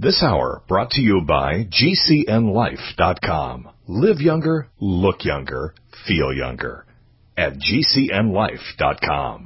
This hour brought to you by GCNLife.com. Live younger, look younger, feel younger. At GCNLife.com.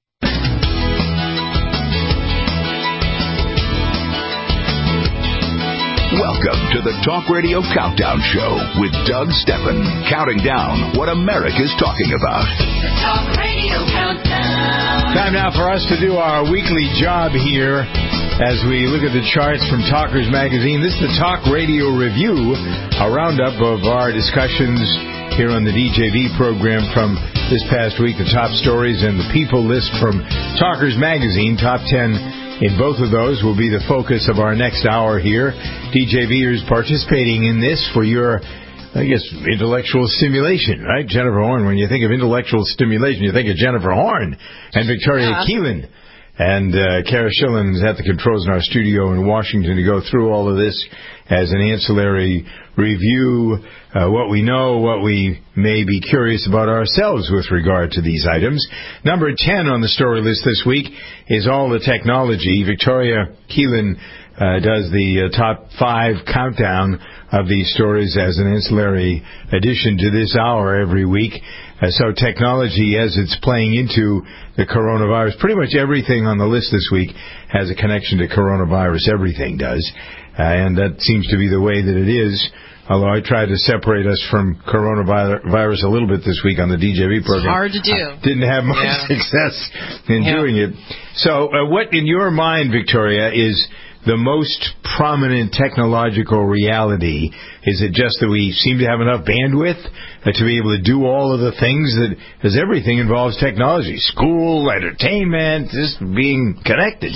Welcome to the Talk Radio Countdown Show with Doug Steffen, counting down what America's talking about. The Talk Radio Countdown. Time now for us to do our weekly job here as we look at the charts from Talkers Magazine. This is the Talk Radio Review, a roundup of our discussions here on the DJV program from this past week, the top stories and the people list from Talkers Magazine, top 10. In both of those will be the focus of our next hour here. DJVers participating in this for your, I guess, intellectual stimulation, right? Jennifer Horn. When you think of intellectual stimulation, you think of Jennifer Horn and Victoria Keelan. And Kara Schillen is at the controls in our studio in Washington to go through all of this as an ancillary review, what we know, what we may be curious about ourselves with regard to these items. Number 10 on the story list this week is all the technology. Victoria Keelan does the top 5 countdown of these stories as an ancillary addition to this hour every week. So technology, as it's playing into the coronavirus, pretty much everything on the list this week has a connection to coronavirus. Everything does. And that seems to be the way that it is. Although I tried to separate us from coronavirus a little bit this week on the DJV program. It's hard to do. I didn't have much success in doing it. So what, in your mind, Victoria, is the most prominent technological reality? Is it just that we seem to have enough bandwidth to be able to do all of the things that, because everything involves technology, school, entertainment, just being connected?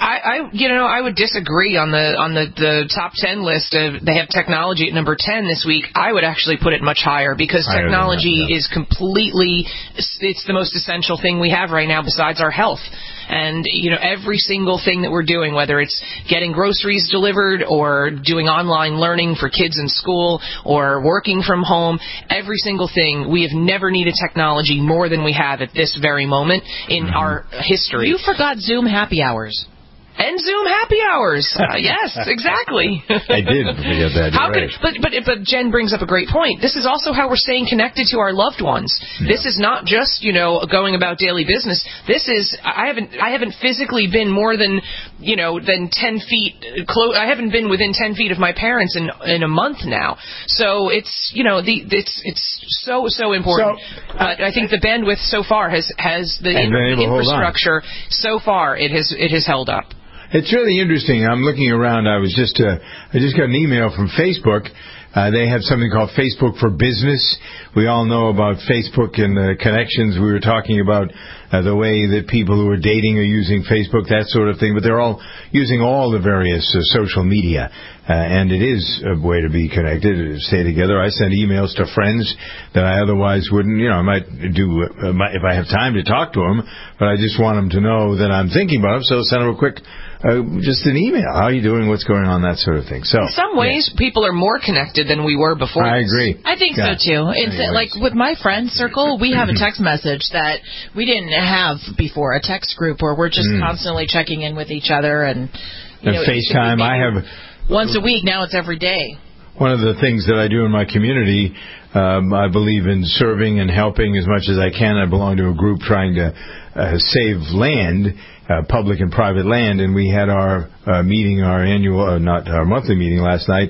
I would disagree on the top 10 list of, they have technology at number 10 this week. I would actually put it much higher because technology is completely, it's the most essential thing we have right now besides our health. And, every single thing that we're doing, whether it's getting groceries delivered or doing online learning for kids in school or working from home, every single thing, we have never needed technology more than we have at this very moment in our history. You forgot Zoom happy hours. And Zoom happy hours. Yes, exactly. I did forget that. But Jen brings up a great point. This is also how we're staying connected to our loved ones. Yeah. This is not just, going about daily business. This is, I haven't physically been more than 10 feet close. I haven't been within 10 feet of my parents in a month now. So it's, it's so important. So, I think the bandwidth so far has the infrastructure so far it has held up. It's really interesting. I'm looking around. I just got an email from Facebook. They have something called Facebook for Business. We all know about Facebook and the connections. We were talking about the way that people who are dating are using Facebook, that sort of thing. But they're all using all the various social media. And it is a way to be connected, to stay together. I send emails to friends that I otherwise wouldn't. I might do if I have time to talk to them, but I just want them to know that I'm thinking about them. So send them a quick, just an email. How are you doing? What's going on? That sort of thing. So in some ways, people are more connected than we were before. I agree. I think so too. It's like with my friend circle, we have a text message that we didn't have before, a text group where we're just constantly checking in with each other and FaceTime. I have once a week. Now it's every day. One of the things that I do in my community, I believe in serving and helping as much as I can. I belong to a group trying to save land, public and private land, and we had our meeting, our annual, not our monthly meeting last night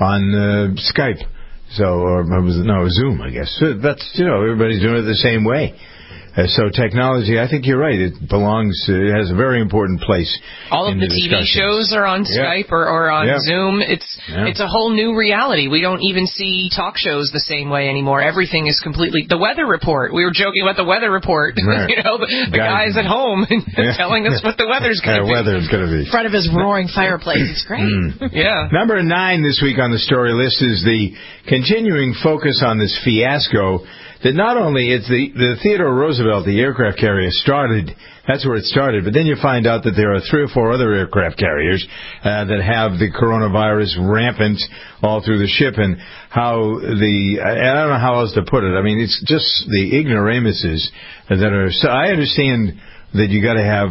on Skype. So, Zoom, I guess. That's, everybody's doing it the same way. So technology, I think you're right. It has a very important place. All of the TV shows are on Skype or on Zoom. It's a whole new reality. We don't even see talk shows the same way anymore. Everything is completely... The weather report. We were joking about the weather report. Right. The guys at home telling us what the weather's going to be. In front of his roaring fireplace. It's great. Yeah. Number 9 this week on the story list is the continuing focus on this fiasco that not only it's the Theodore Roosevelt, the aircraft carrier, started. That's where it started. But then you find out that there are 3 or 4 other aircraft carriers that have the coronavirus rampant all through the ship, and how I don't know how else to put it. I mean, it's just the ignoramuses that are. So I understand that you got to have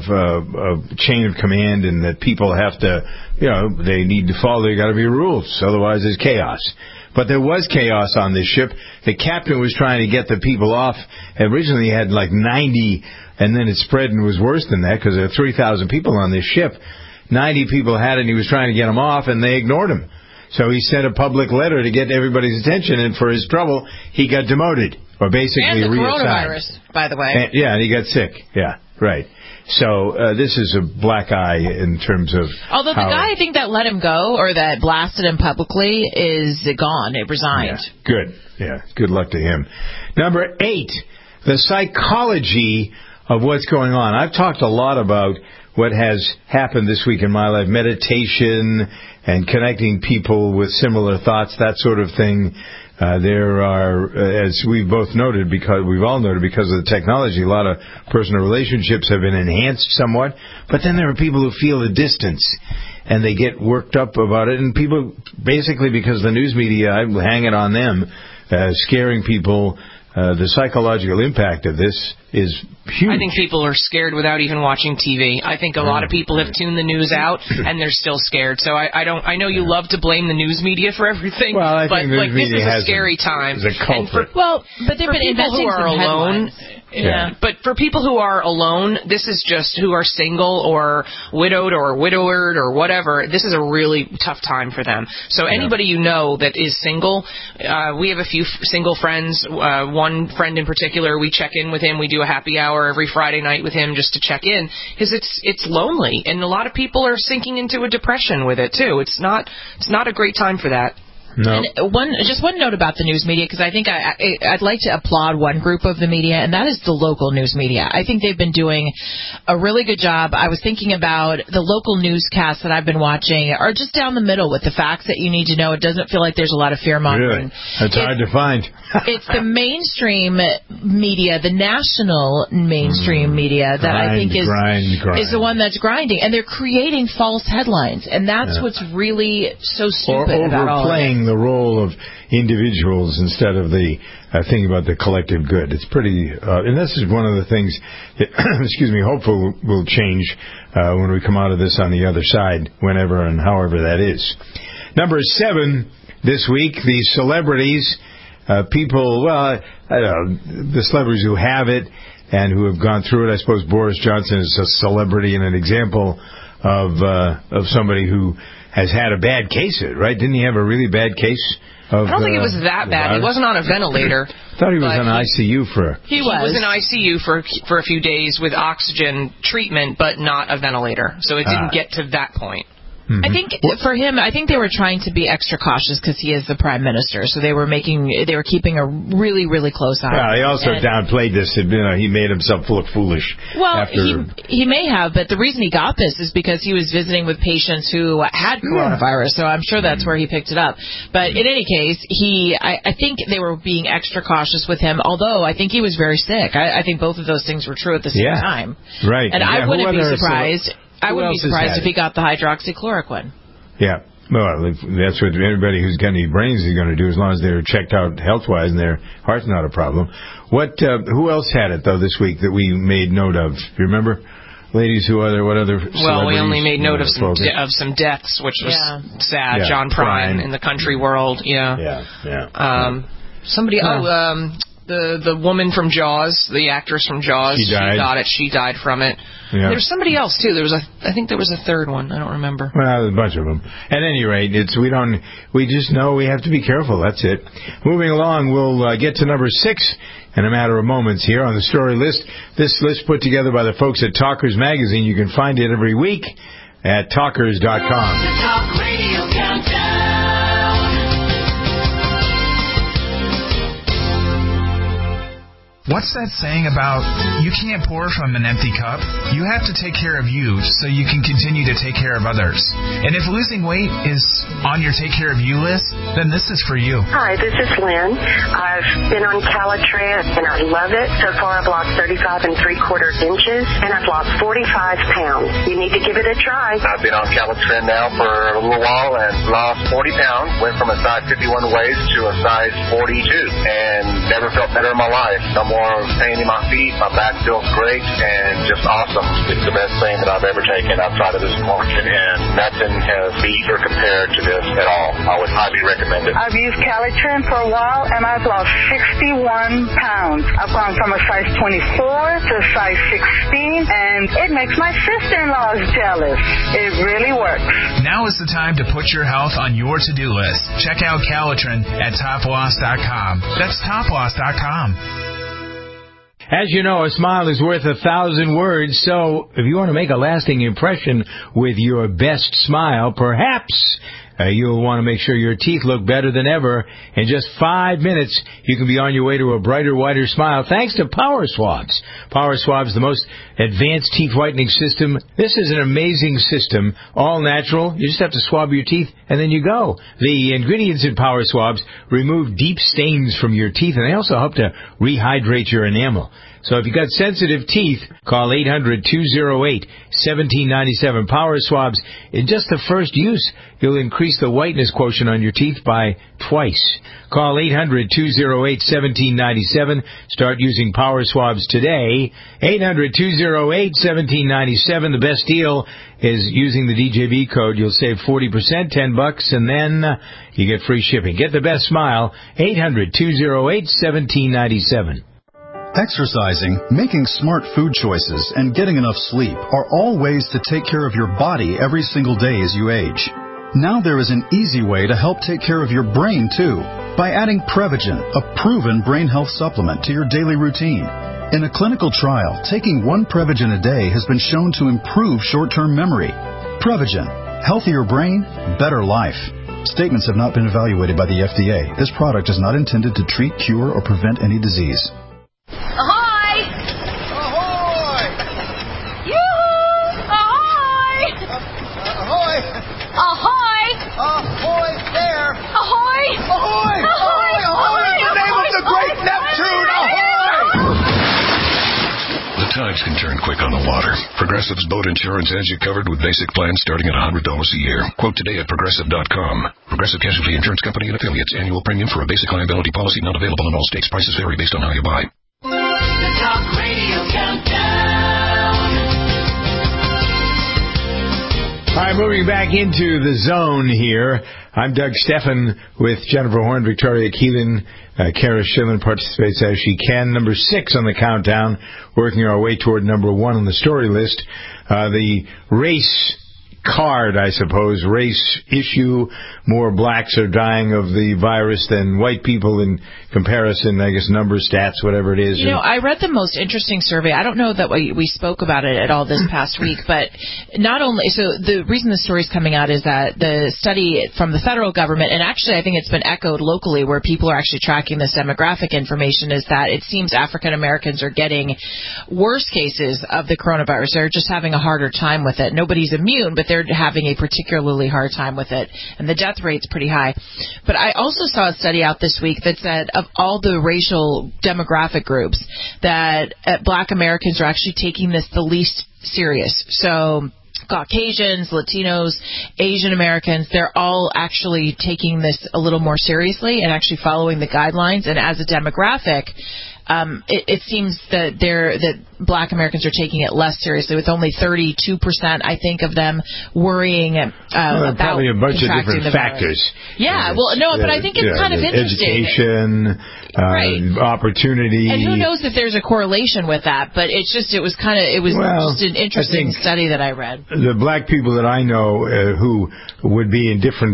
a chain of command, and that people have to, they need to follow. There got to be rules, otherwise there's chaos. But there was chaos on this ship. The captain was trying to get the people off. Originally, he had like 90, and then it spread and was worse than that because there were 3,000 people on this ship. 90 people had it, and he was trying to get them off, and they ignored him. So he sent a public letter to get everybody's attention, and for his trouble, he got demoted, or basically reassigned. And the reassigned. coronavirus, by the way. And he got sick. Yeah, right. So this is a black eye in terms of. Although the guy I think that let him go or that blasted him publicly is gone. It resigned. Yeah, good. Yeah, good luck to him. Number 8, the psychology of what's going on. I've talked a lot about what has happened this week in my life, meditation and connecting people with similar thoughts, that sort of thing. There are, as we've both noted, because we've all noted because of the technology, a lot of personal relationships have been enhanced somewhat. But then there are people who feel a distance, and they get worked up about it. And people, basically because the news media, I hang it on them, scaring people. The psychological impact of this is huge. I think people are scared without even watching TV. I think a lot of people have tuned the news out, and they're still scared. So I know you love to blame the news media for everything, well, but like this is a scary time. It's a culprit. But they've been inventing some headlines. Yeah. But for people who are alone, this is just who are single or widowed or widowered or whatever, this is a really tough time for them. So anybody you know that is single, we have a few single friends. One friend in particular, we check in with him. We do a happy hour every Friday night with him just to check in because it's lonely. And a lot of people are sinking into a depression with it, too. It's not a great time for that. No. And one note about the news media, because I think I'd like to applaud one group of the media, and that is the local news media. I think they've been doing a really good job. I was thinking about the local newscasts that I've been watching are just down the middle with the facts that you need to know. It doesn't feel like there's a lot of fear-mongering. Really? That's hard to find. It's the mainstream media, the national mainstream media that I think is the one that's grinding. And they're creating false headlines, and that's what's really so stupid about all of it. The role of individuals instead of the thing about the collective good. It's pretty, and this is one of the things that, hopefully will change when we come out of this on the other side, whenever and however that is. Number 7 this week, the celebrities, people, I don't know, the celebrities who have it and who have gone through it. I suppose Boris Johnson is a celebrity and an example of somebody who has had a bad case, right? Didn't he have a really bad case? I don't think it was that bad. He wasn't on a ventilator. I thought he was on ICU for... He was in ICU for a few days with oxygen treatment, but not a ventilator. So it didn't get to that point. Mm-hmm. I think for him, they were trying to be extra cautious because he is the prime minister. So they were keeping a really, really close eye. Well, he also downplayed this. He made himself look foolish. Well, he may have, but the reason he got this is because he was visiting with patients who had coronavirus. So I'm sure that's where he picked it up. But in any case, I think they were being extra cautious with him. Although I think he was very sick. I think both of those things were true at the same time. Right. And I wouldn't be surprised. I wouldn't be surprised if he got the hydroxychloroquine. Yeah. Well, that's what everybody who's got any brains is going to do, as long as they're checked out health-wise and their heart's not a problem. Who else had it, though, this week that we made note of? You remember? Ladies, what other celebrities? Well, we only made note of some deaths, which was sad. Yeah, John Prine in the country world. Yeah. Somebody... The woman from Jaws, the actress from Jaws, she got it. She died from it. Yeah. There's somebody else too. I think there was a third one. I don't remember. Well, there's a bunch of them. At any rate, we just know we have to be careful. That's it. Moving along, we'll get to number 6 in a matter of moments here on the story list. This list put together by the folks at Talkers Magazine. You can find it every week at talkers.com. The Talk Radio Countdown. What's that saying about you can't pour from an empty cup? You have to take care of you so you can continue to take care of others. And if losing weight is on your take care of you list, then this is for you. Hi, this is Lynn. I've been on Calitran and I love it. So far I've lost 35 3/4 inches and I've lost 45 pounds. You need to give it a try. I've been on Calitran now for a little while and lost 40 pounds. Went from a size 51 waist to a size 42 and never felt better in my life. I'm more pain in my feet. My back feels great and just awesome. It's the best thing that I've ever taken outside of this market, and nothing has beat or compared to this at all. I would highly recommend it. I've used Calitrin for a while, and I've lost 61 pounds. I've gone from a size 24 to a size 16, and it makes my sister-in-laws jealous. It really works. Now is the time to put your health on your to-do list. Check out Calitrin at TopLoss.com. That's TopLoss.com. As you know, a smile is worth 1,000 words, so if you want to make a lasting impression with your best smile, perhaps you'll want to make sure your teeth look better than ever. In just 5 minutes, you can be on your way to a brighter, whiter smile thanks to Power Swabs. Power Swabs, the most advanced teeth whitening system. This is an amazing system, all natural. You just have to swab your teeth, and then you go. The ingredients in Power Swabs remove deep stains from your teeth, and they also help to rehydrate your enamel. So if you've got sensitive teeth, call 800-208-1797. Power Swabs, in just the first use, you'll increase the whiteness quotient on your teeth by twice. Call 800-208-1797. Start using Power Swabs today. 800-208-1797. The best deal is using the DJB code. You'll save 40%, $10, and then you get free shipping. Get the best smile. 800-208-1797. Exercising, making smart food choices, and getting enough sleep are all ways to take care of your body every single day as you age. Now there is an easy way to help take care of your brain, too, by adding Prevagen, a proven brain health supplement, to your daily routine. In a clinical trial, taking one Prevagen a day has been shown to improve short-term memory. Prevagen, healthier brain, better life. Statements have not been evaluated by the FDA. This product is not intended to treat, cure, or prevent any disease. Ahoy! Ahoy! Yoo-hoo! Ahoy! Ahoy! Ahoy! Ahoy there! Ahoy! Ahoy! Ahoy! Ahoy! In the name of the great Neptune! Ahoy! The tides can turn quick on the water. Progressive's boat insurance has you covered with basic plans starting at $100 a year. Quote today at Progressive.com. Progressive Casualty Insurance Company and Affiliates. Annual premium for a basic liability policy not available in all states. Prices vary based on how you buy. The Talk Radio Countdown. All right, moving back into the zone here. I'm Doug Steffen with Jennifer Horn, Victoria Keelan. Kara Schillen participates as she can. Number 6 on the countdown, working our way toward number 1 on the story list. The race card, I suppose, race issue. More blacks are dying of the virus than white people in comparison, I guess, number stats, whatever it is. You know, I read the most interesting survey. I don't know that we spoke about it at all this past week, but not only, so the reason the story's coming out is that the study from the federal government, and actually I think it's been echoed locally where people are actually tracking this demographic information, is that it seems African Americans are getting worse cases of the coronavirus. They're just having a harder time with it. Nobody's immune, but they're having a particularly hard time with it, and the death rate's pretty high. But I also saw a study out this week that said of all the racial demographic groups that black Americans are actually taking this the least serious. So Caucasians, Latinos, Asian Americans, they're all actually taking this a little more seriously and actually following the guidelines. And as a demographic, it seems that black Americans are taking it less seriously, with only 32%, I think, of them worrying about probably a bunch of different factors. Yeah, but I think it's kind of interesting. Education, opportunity, and who knows if there's a correlation with that? But it was just an interesting study that I read. The black people that I know who would be in different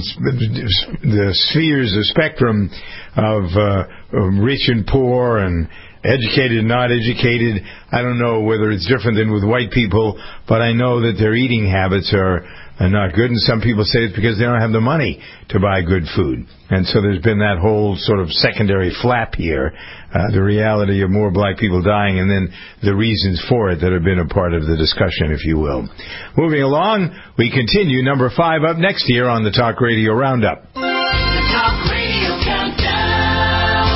the spheres, the spectrum of rich and poor and educated and not educated. I don't know whether it's different than with white people, but I know that their eating habits are not good, and some people say it's because they don't have the money to buy good food. And so there's been that whole sort of secondary flap here, the reality of more black people dying, and then the reasons for it that have been a part of the discussion, if you will. Moving along, we continue. Number 5 up next here on the Talk Radio Roundup. The Talk Radio Countdown.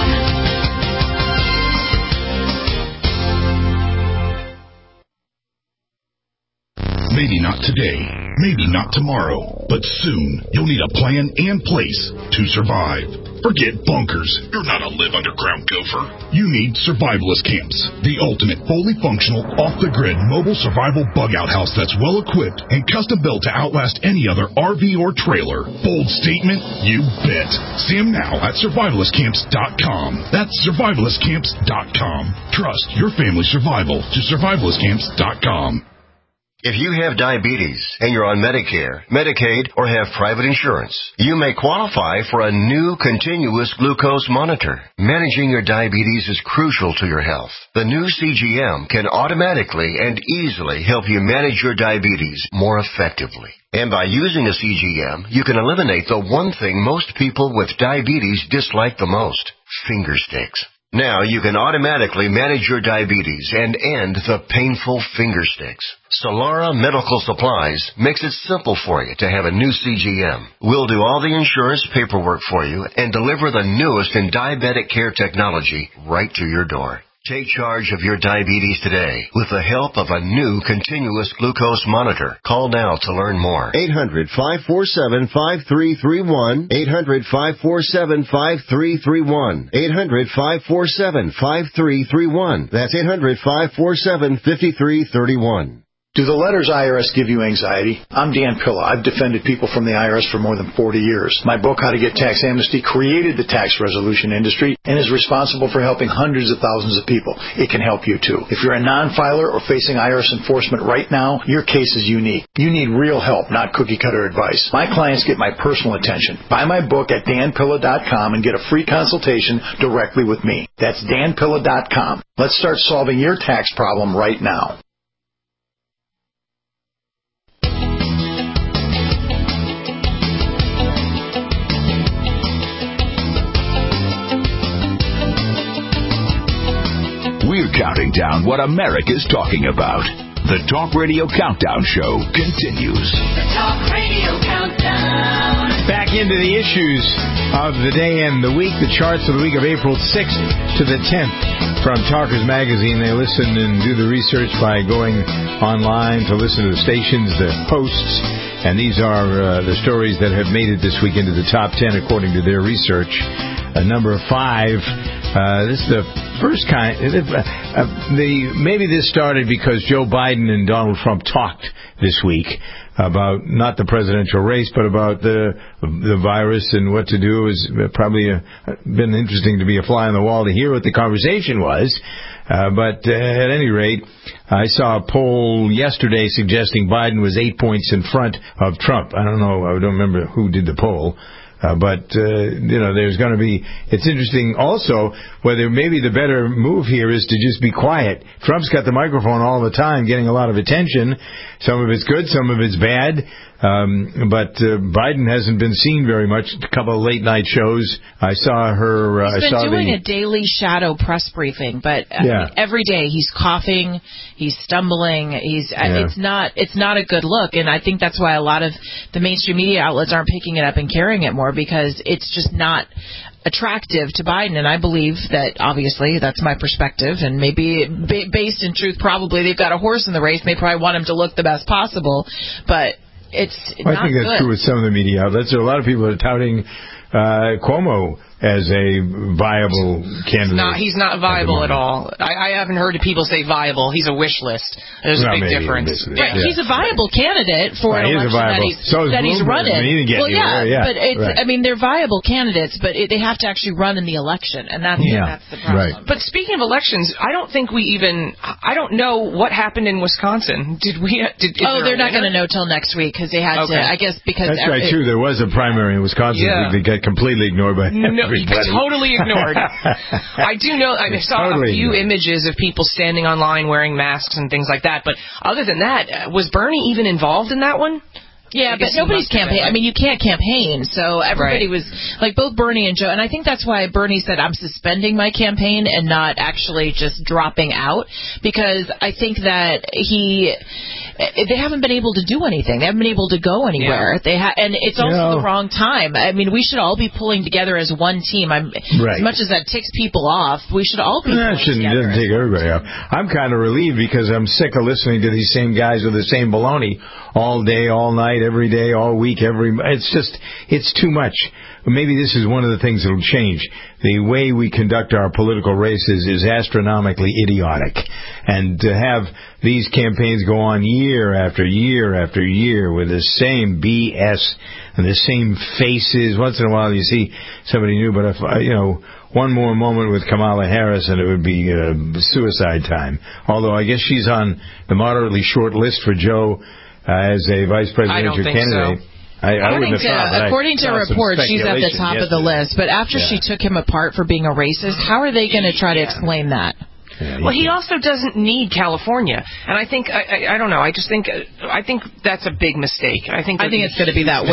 Maybe not today, maybe not tomorrow, but soon you'll need a plan and place to survive. Forget bunkers. You're not a live underground gopher. You need survivalist camps. The ultimate fully functional, off-the-grid mobile survival bug-out house that's well-equipped and custom-built to outlast any other RV or trailer. Bold statement? You bet. See them now at survivalistcamps.com. That's survivalistcamps.com. Trust your family's survival to survivalistcamps.com. If you have diabetes and you're on Medicare, Medicaid, or have private insurance, you may qualify for a new continuous glucose monitor. Managing your diabetes is crucial to your health. The new CGM can automatically and easily help you manage your diabetes more effectively. And by using a CGM, you can eliminate the one thing most people with diabetes dislike the most: finger sticks. Now you can automatically manage your diabetes and end the painful finger sticks. Solara Medical Supplies makes it simple for you to have a new CGM. We'll do all the insurance paperwork for you and deliver the newest in diabetic care technology right to your door. Take charge of your diabetes today with the help of a new continuous glucose monitor. Call now to learn more. 800-547-5331. 800-547-5331. 800-547-5331. That's 800-547-5331. Do the letters IRS give you anxiety? I'm Dan Pilla. I've defended people from the IRS for more than 40 years. My book, How to Get Tax Amnesty, created the tax resolution industry and is responsible for helping hundreds of thousands of people. It can help you, too. If you're a non-filer or facing IRS enforcement right now, your case is unique. You need real help, not cookie-cutter advice. My clients get my personal attention. Buy my book at danpilla.com and get a free consultation directly with me. That's danpilla.com. Let's start solving your tax problem right now. We're counting down what America's talking about. The Talk Radio Countdown Show continues. The Talk Radio Countdown. Back into the issues of the day and the week, the charts of the week of April 6th to the 10th from Talkers Magazine. They listen and do the research by going online to listen to the stations, the posts, and these are the stories that have made it this week into the top 10 according to their research. Number 5, this is the first kind. Maybe this started because Joe Biden and Donald Trump talked this week about not the presidential race, but about the virus and what to do. It's probably been interesting to be a fly on the wall to hear what the conversation was. But at any rate, I saw a poll yesterday suggesting Biden was 8 points in front of Trump. I don't know. I don't remember who did the poll. But there's going to be, it's interesting also whether maybe the better move here is to just be quiet. Trump's got the microphone all the time, getting a lot of attention. Some of it's good, some of it's bad. But Biden hasn't been seen very much. A couple of late night shows. I saw her. He's been doing a daily shadow press briefing, but I mean, every day he's coughing, he's stumbling. It's not a good look, and I think that's why a lot of the mainstream media outlets aren't picking it up and carrying it more, because it's just not attractive to Biden. And I believe that, obviously, that's my perspective, and maybe based in truth, probably they've got a horse in the race. And they probably want him to look the best possible, but it's not I think that's good. true with some of the media outlets. There are a lot of people that are touting Cuomo as a viable candidate. He's not viable at all. I haven't heard people say viable. He's a wish list. There's a big difference. Right. He's a viable candidate for an election that he's running. I mean, they're viable candidates, but they have to actually run in the election, and that's the problem. Right. But speaking of elections, I don't know what happened in Wisconsin. They're not going to know till next week because they had to. I guess because that's right too. There was a primary in Wisconsin. They got completely ignored by everybody. Totally ignored. I do know. I saw a few images of people standing online wearing masks and things like that. But other than that, was Bernie even involved in that one? Yeah, but nobody's campaigning. I mean, you can't campaign, so everybody was, like, both Bernie and Joe, and I think that's why Bernie said, I'm suspending my campaign and not actually just dropping out, because I think that they haven't been able to do anything. They haven't been able to go anywhere. Yeah. And it's also the wrong time. I mean, we should all be pulling together as one team. As much as that ticks people off, we should all be pulling together. Doesn't take everybody off. I'm kind of relieved because I'm sick of listening to these same guys with the same baloney all day, all night, every day, all week, it's too much. Maybe this is one of the things that will change. The way we conduct our political races is astronomically idiotic. And to have these campaigns go on year after year after year with the same BS and the same faces. Once in a while you see somebody new, but if, one more moment with Kamala Harris and it would be suicide time. Although I guess she's on the moderately short list for Joe as a vice presidential candidate. So. I wouldn't have thought. According to reports, she's at the top of the list. But after she took him apart for being a racist, how are they going to try to explain that? Yeah, well, he also doesn't need California, and I think I don't know. I think that's a big mistake. I think it's going to be that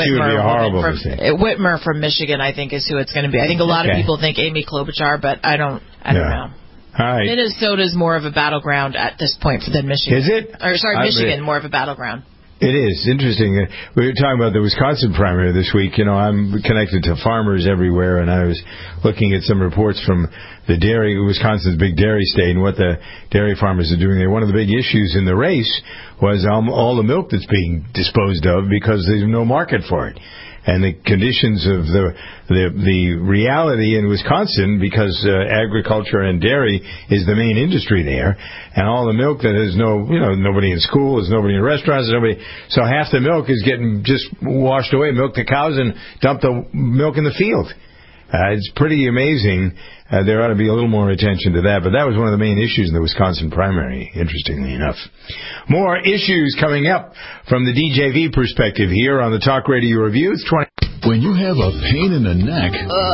Whitmer from Michigan. I think is who it's going to be. I think a lot of people think Amy Klobuchar, but I don't know. All right. Minnesota's more of a battleground at this point than Michigan. Is it? Michigan more of a battleground. It is interesting. We were talking about the Wisconsin primary this week. I'm connected to farmers everywhere, and I was looking at some reports from Wisconsin's big dairy state, and what the dairy farmers are doing there. One of the big issues in the race was all the milk that's being disposed of because there's no market for it. And the conditions of the reality in Wisconsin, because agriculture and dairy is the main industry there, and all the milk that is nobody in school, there's nobody in restaurants, so half the milk is getting just washed away, milk the cows and dump the milk in the field. It's pretty amazing. There ought to be a little more attention to that, but that was one of the main issues in the Wisconsin primary, interestingly enough. More issues coming up from the DJV perspective here on the Talk Radio Review. It's 20. When you have a pain in the neck,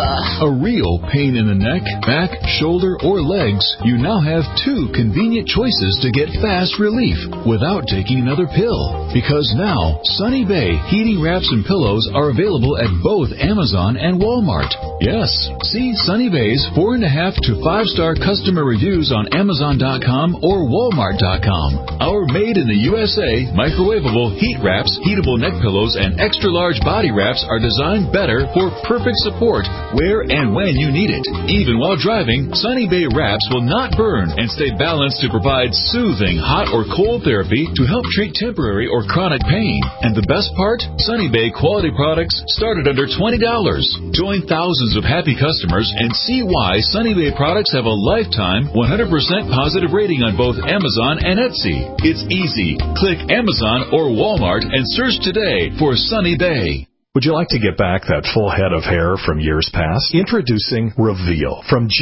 a real pain in the neck, back, shoulder, or legs, you now have two convenient choices to get fast relief without taking another pill. Because now, Sunny Bay heating wraps and pillows are available at both Amazon and Walmart. Yes, see Sunny Bay's 4.5 to 5-star customer reviews on Amazon.com or Walmart.com. Our made in the USA microwavable heat wraps, heatable neck pillows, and extra large body wraps are designed better for perfect support where and when you need it. Even while driving, Sunny Bay wraps will not burn and stay balanced to provide soothing hot or cold therapy to help treat temporary or chronic pain. And the best part? Sunny Bay quality products start at under $20. Join thousands of happy customers and see why Sunny Bay products have a lifetime 100% positive rating on both Amazon and Etsy. It's easy. Click Amazon or Walmart and search today for Sunny Bay. Would you like to get back that full head of hair from years past? Introducing Reveal from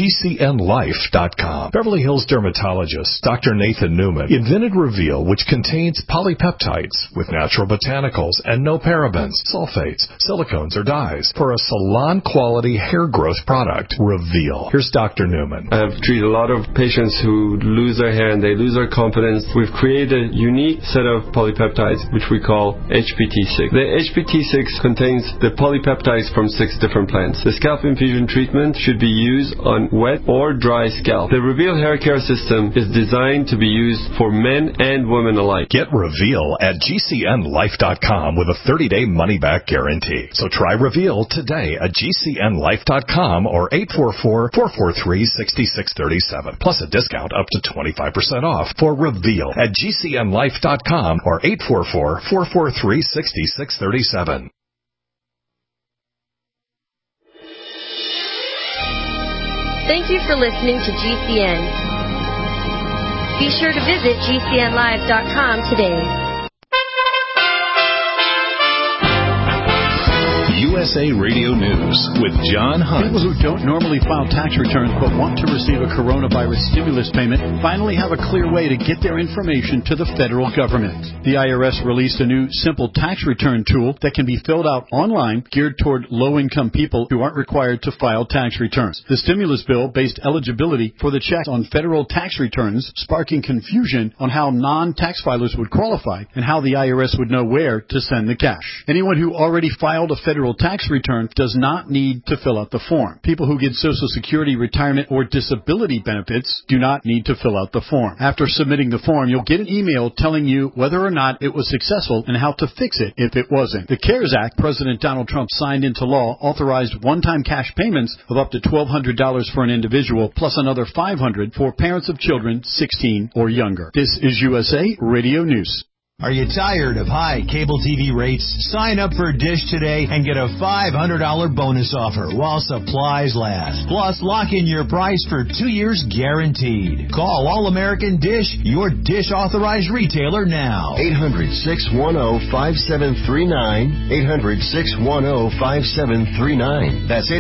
GCNLife.com. Beverly Hills dermatologist Dr. Nathan Newman invented Reveal, which contains polypeptides with natural botanicals and no parabens, sulfates, silicones, or dyes for a salon-quality hair growth product. Reveal. Here's Dr. Newman. I've treated a lot of patients who lose their hair and they lose their confidence. We've created a unique set of polypeptides, which we call HPT6. The HPT6 contains the polypeptides from 6 different plants. The scalp infusion treatment should be used on wet or dry scalp. The Reveal hair care system is designed to be used for men and women alike. Get Reveal at GCNLife.com with a 30-day money-back guarantee. So try Reveal today at GCNLife.com or 844-443-6637. Plus a discount up to 25% off for Reveal at GCNLife.com or 844-443-6637. Thank you for listening to GCN. Be sure to visit GCNlive.com today. USA Radio News with John Hunt. People who don't normally file tax returns but want to receive a coronavirus stimulus payment finally have a clear way to get their information to the federal government. The IRS released a new simple tax return tool that can be filled out online, geared toward low-income people who aren't required to file tax returns. The stimulus bill based eligibility for the check on federal tax returns, sparking confusion on how non-tax filers would qualify and how the IRS would know where to send the cash. Anyone who already filed a federal tax tax return does not need to fill out the form. People who get Social Security, retirement, or disability benefits do not need to fill out the form. After submitting the form, you'll get an email telling you whether or not it was successful and how to fix it if it wasn't. The CARES Act President Donald Trump signed into law authorized one-time cash payments of up to $1,200 for an individual, plus another $500 for parents of children 16 or younger. This is USA Radio News. Are you tired of high cable TV rates? Sign up for Dish today and get a $500 bonus offer while supplies last. Plus, lock in your price for 2 years guaranteed. Call All American Dish, your Dish authorized retailer now. 800-610-5739. 800-610-5739. That's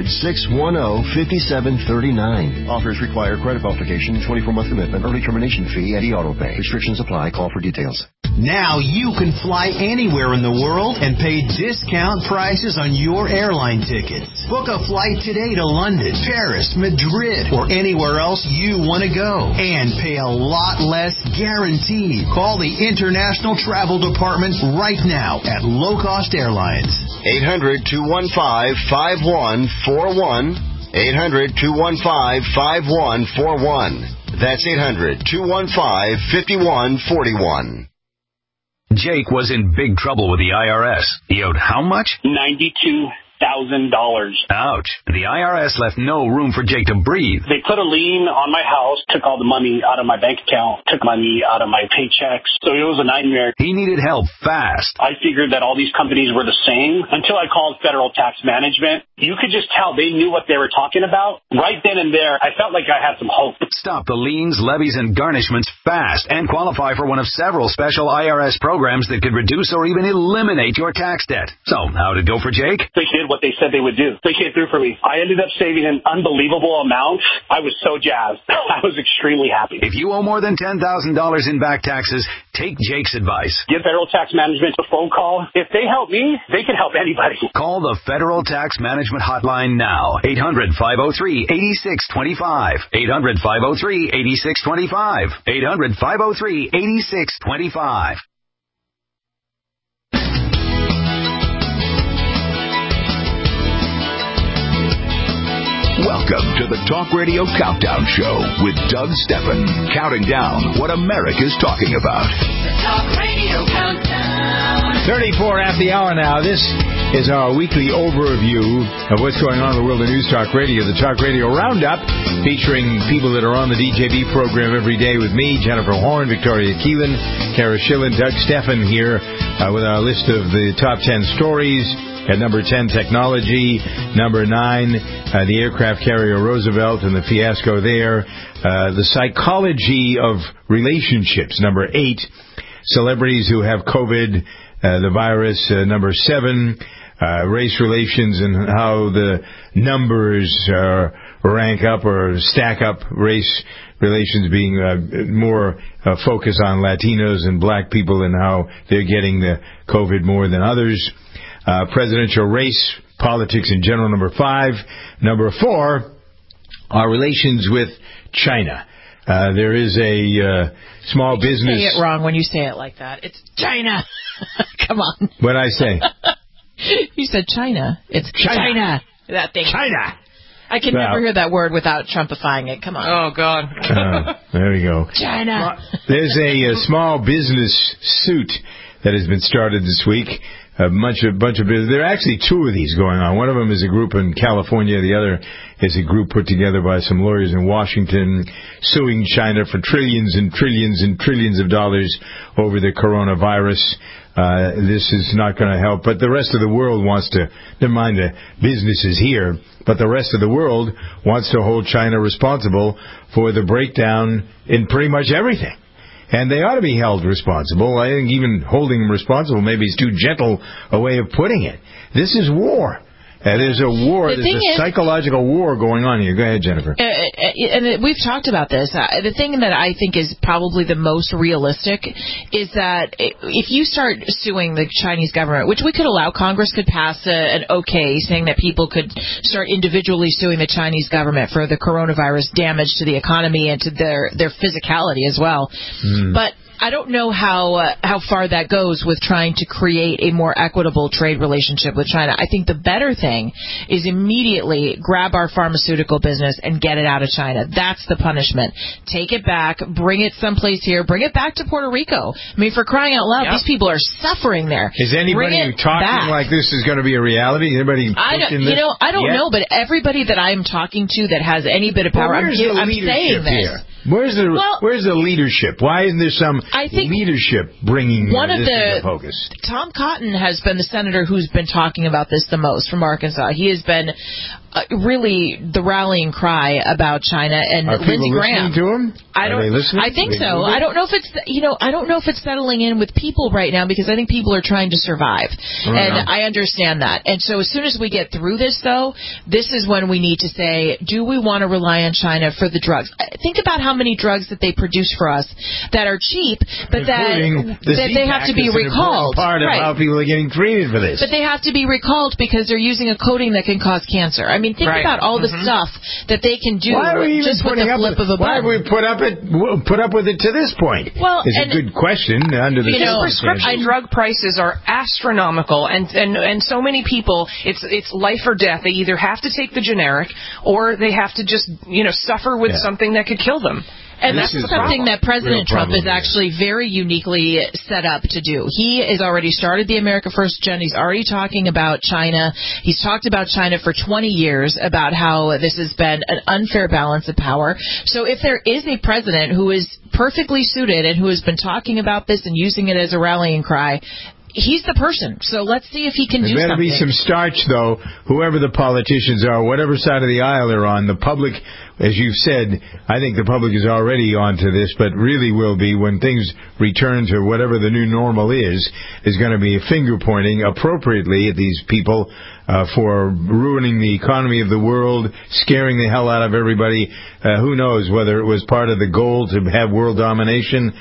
800-610-5739. Offers require credit qualification, 24-month commitment, early termination fee, and e-auto pay. Restrictions apply. Call for details. Now you can fly anywhere in the world and pay discount prices on your airline tickets. Book a flight today to London, Paris, Madrid, or anywhere else you want to go. And pay a lot less guaranteed. Call the International Travel Department right now at Low Cost Airlines. 800-215-5141. 800-215-5141. That's 800-215-5141. Jake was in big trouble with the IRS. He owed how much? $92,000. Ouch. The IRS left no room for Jake to breathe. They put a lien on my house, took all the money out of my bank account, took money out of my paychecks. So it was a nightmare. He needed help fast. I figured that all these companies were the same until I called Federal Tax Management. You could just tell they knew what they were talking about. Right then and there, I felt like I had some hope. Stop the liens, levies, and garnishments fast and qualify for one of several special IRS programs that could reduce or even eliminate your tax debt. So, how'd it go for Jake? They did what they said they would do. They came through for me. I ended up saving an unbelievable amount. I was so jazzed. I was extremely happy. If you owe more than $10,000 in back taxes, take Jake's advice. Give Federal Tax Management a phone call. If they help me, they can help anybody. Call the Federal Tax Management Hotline now. 800-503-8625. 800-503-8625. 800-503-8625. Welcome to the Talk Radio Countdown Show with Doug Steffen, counting down what America's talking about. The Talk Radio Countdown. 34 after the hour now. This is our weekly overview of what's going on in the world of News Talk Radio. The Talk Radio Roundup, featuring people that are on the DJB program every day with me, Jennifer Horn, Victoria Keelan, Kara Schillen, Doug Steffen here with our list of the top 10 stories. At number 10, technology. Number 9, the aircraft carrier Roosevelt and the fiasco there. The psychology of relationships. Number 8, celebrities who have COVID, the virus. Number 7, race relations and how the numbers rank up or stack up, race relations being more focus on Latinos and black people and how they're getting the COVID more than others. Presidential race, politics in general, number 5. Number 4, our relations with China. There is a small business. You say it wrong when you say it like that. It's China. Come on. What'd I say? You said China. It's China. That thing. China. I can never hear that word without Trumpifying it. Come on. Oh, God. There we go. China. There's a small business suit that has been started this week. A bunch of business. There are actually 2 of these going on. One of them is a group in California. The other is a group put together by some lawyers in Washington suing China for trillions and trillions and trillions of dollars over the coronavirus. This is not going to help. But the rest of the world wants to, never mind the businesses here, but the rest of the world wants to hold China responsible for the breakdown in pretty much everything. And they ought to be held responsible. I think even holding them responsible maybe is too gentle a way of putting it. This is war. There's a war. There's a psychological war going on here. Go ahead, Jennifer. And we've talked about this. The thing that I think is probably the most realistic is that if you start suing the Chinese government, which we could allow, Congress could pass an okay saying that people could start individually suing the Chinese government for the coronavirus damage to the economy and to their physicality as well. But I don't know how far that goes with trying to create a more equitable trade relationship with China. I think the better thing is immediately grab our pharmaceutical business and get it out of China. That's the punishment. Take it back, bring it someplace here, bring it back to Puerto Rico. I mean, for crying out loud, these people are suffering there. Is anybody talking like this is going to be a reality? Anybody I don't know, but everybody that I'm talking to that has any bit of power, I'm saying this. Here? Where's the leadership? Why isn't there some leadership bringing this focus? Tom Cotton has been the senator who's been talking about this the most from Arkansas. He has been really the rallying cry about China, and Lindsey Graham. Listening to him? I think so. I don't know if it's I don't know if it's settling in with people right now, because I think people are trying to survive, and I understand that. And so as soon as we get through this, though, this is when we need to say, do we want to rely on China for the drugs? Think about how many drugs that they produce for us that are cheap, but that they have to be recalled. Part of how people are getting treated for this. But they have to be recalled because they're using a coating that can cause cancer. I mean, think about all the stuff that they can do just with the flip of a button. Why have we put up with it to this point? Well, it's a good question under the prescription drug prices are astronomical, and so many people, it's life or death. They either have to take the generic or they have to just suffer with something that could kill them. And that's something that President Trump is actually very uniquely set up to do. He has already started the America First agenda. He's already talking about China. He's talked about China for 20 years, about how this has been an unfair balance of power. So if there is a president who is perfectly suited and who has been talking about this and using it as a rallying cry, he's the person. So let's see if he can do something. There better be some starch, though, whoever the politicians are, whatever side of the aisle they're on. The public, as you've said, I think the public is already onto this, but really will be when things return to whatever the new normal is going to be finger-pointing appropriately at these people for ruining the economy of the world, scaring the hell out of everybody. Who knows whether it was part of the goal to have world domination,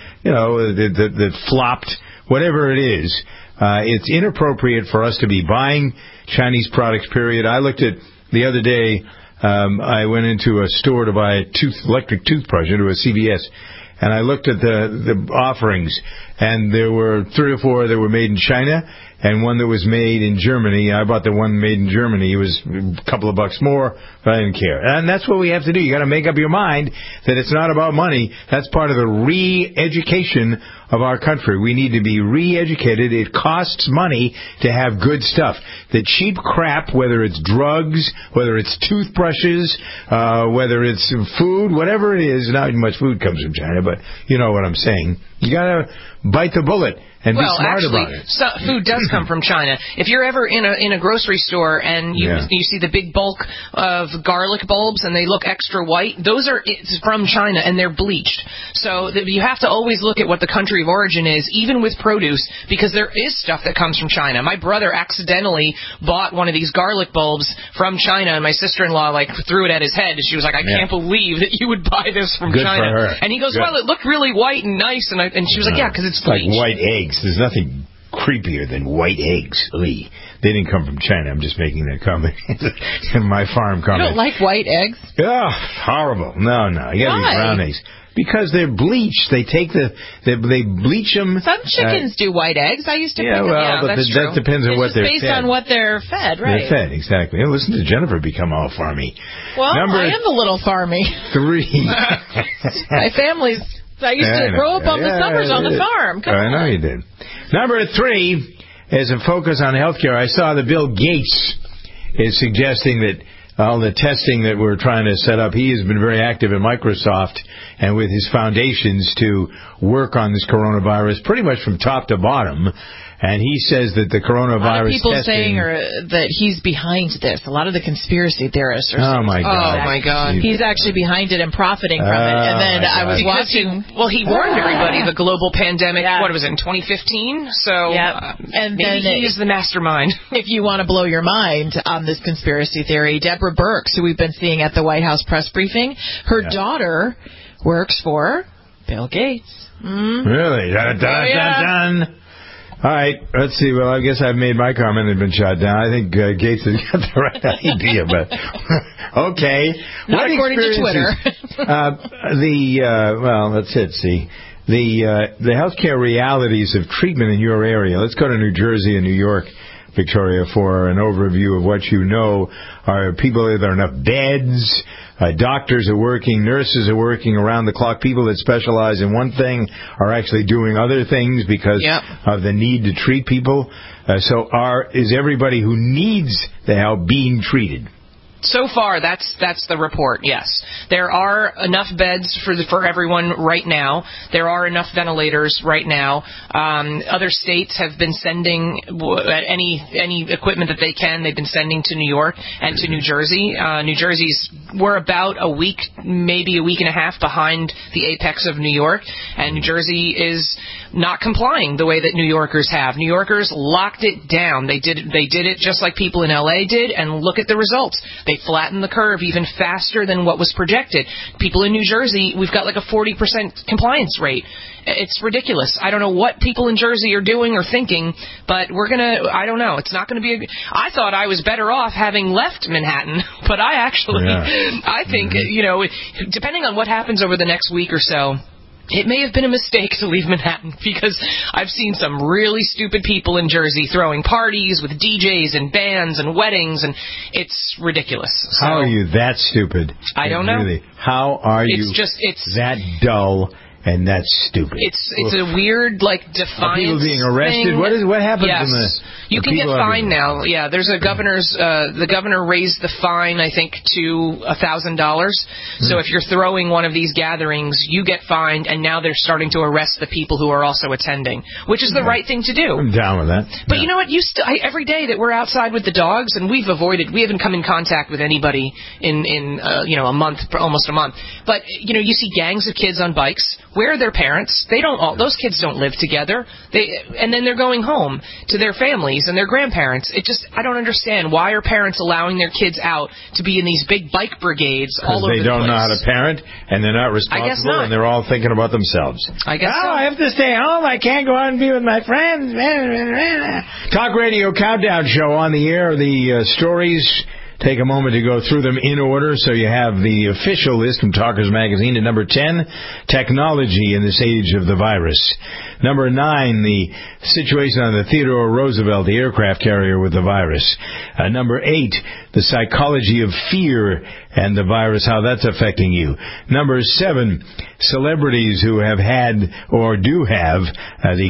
that flopped, whatever it is. It's inappropriate for us to be buying Chinese products, period. I looked at the other day, I went into a store to buy a electric toothbrush, into a CVS, and I looked at the offerings, and there were 3 or 4 that were made in China, and one that was made in Germany. I bought the one made in Germany. It was a couple of bucks more, but I didn't care. And that's what we have to do. You got to make up your mind that it's not about money. That's part of the re-education of our country. We need to be re-educated. It costs money to have good stuff. The cheap crap, whether it's drugs, whether it's toothbrushes, whether it's food, whatever it is, not much food comes from China, but you know what I'm saying. You got to bite the bullet and be smart about it. Food does come from China. If you're ever in a grocery store and you see the big bulk of garlic bulbs and they look extra white, those are from China and they're bleached. So you have to always look at what the country of origin is, even with produce, because there is stuff that comes from China. My brother accidentally bought one of these garlic bulbs from China, and my sister-in-law threw it at his head. And she was like, "I can't believe that you would buy this from China." For her. And he goes, "Well, it looked really white and nice," and she was like, "Yeah, because it's bleached." Like white eggs. There's nothing creepier than white eggs. They didn't come from China. I'm just making that comment. In my farm comment. You don't like white eggs? Oh, horrible. No. You got to eat brown eggs. Because they're bleached. They they bleach them. Some chickens do white eggs. I used to think but that's true. That depends on what they're fed. It's based on what they're fed, right? They're fed, exactly. Listen to Jennifer become all farmy. Well, I am a little farmy. 3. My family's... I used to grow up on the summers on the farm. I know you did. Number 3 is a focus on healthcare. I saw that Bill Gates is suggesting that all the testing that we're trying to set up, he has been very active at Microsoft and with his foundations to work on this coronavirus pretty much from top to bottom. And he says that the coronavirus testing... A lot of people saying that he's behind this. A lot of the conspiracy theorists are saying... Oh, my God. He's actually behind it and profiting from it. And then I was watching... He warned everybody the global pandemic, what was it, in 2015? So and maybe he's the mastermind. If you want to blow your mind on this conspiracy theory, Deborah Birx, who we've been seeing at the White House press briefing, her daughter works for Bill Gates. Really? Dun. All right, let's see. Well, I guess I've made my comment and been shot down. I think Gates has got the right idea, but okay. Not according to Twitter. Well, that's it, see. the healthcare realities of treatment in your area. Let's go to New Jersey and New York, Victoria, for an overview of what you know. Are there enough beds? Doctors are working, nurses are working around the clock. People that specialize in one thing are actually doing other things because of the need to treat people. Is everybody who needs the help being treated? So far, that's the report. Yes, there are enough beds for everyone right now. There are enough ventilators right now. Other states have been sending any equipment that they can. They've been sending to New York and to New Jersey. We're about a week, maybe a week and a half behind the apex of New York, and New Jersey is not complying the way that New Yorkers have. New Yorkers locked it down. They did it just like people in LA did, and look at the results. They flattened the curve even faster than what was projected. People in New Jersey, we've got like a 40% compliance rate. It's ridiculous. I don't know what people in Jersey are doing or thinking, but I don't know. It's not going to be I thought I was better off having left Manhattan, but I think, depending on what happens over the next week or so, it may have been a mistake to leave Manhattan, because I've seen some really stupid people in Jersey throwing parties with DJs and bands and weddings, and it's ridiculous. So, how are you that stupid? I don't know. Really, how are you that dull and that's stupid? It's a weird, defiance. Are people being arrested? Thing. What happens yes. in the... You can get fined now. Yeah, there's a the governor raised the fine, I think, to $1,000. So if you're throwing one of these gatherings, you get fined, and now they're starting to arrest the people who are also attending, which is the right thing to do. I'm down with that. But you know what? Every day that we're outside with the dogs, and we haven't come in contact with anybody in a month, almost a month. But you see gangs of kids on bikes. Where are their parents? Those kids don't live together. And then they're going home to their families and their grandparents. I don't understand. Why are parents allowing their kids out to be in these big bike brigades all over the place? Because they don't know how to parent, and they're not responsible, I guess not. And they're all thinking about themselves. I guess so. I have to stay home. I can't go out and be with my friends. Talk Radio Countdown Show on the air. The stories... Take a moment to go through them in order so you have the official list from Talkers Magazine. At number 10, technology in this age of the virus. Number 9, the situation on the Theodore Roosevelt, the aircraft carrier with the virus. Number 8, the psychology of fear and the virus, how that's affecting you. Number 7, celebrities who have had or do have the